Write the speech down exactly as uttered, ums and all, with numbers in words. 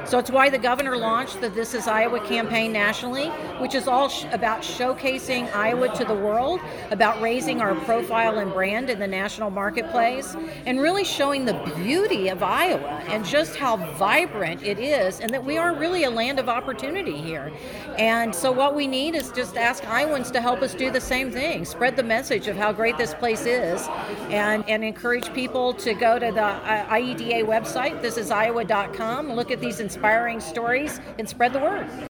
So it's why the governor launched the This Is Iowa campaign nationally, which is all sh- about showcasing Iowa to the world, about raising our profile and brand in the national marketplace, and really showing the beauty of Iowa and just how vibrant it is, and that we are really a land of opportunity here. And so what we need is just ask Iowans to help us do the same thing, spread the message of how great this place is, and, and encourage people to go to the uh, I E D A website, this is iowa dot com, look at these inspiring stories, and spread the word.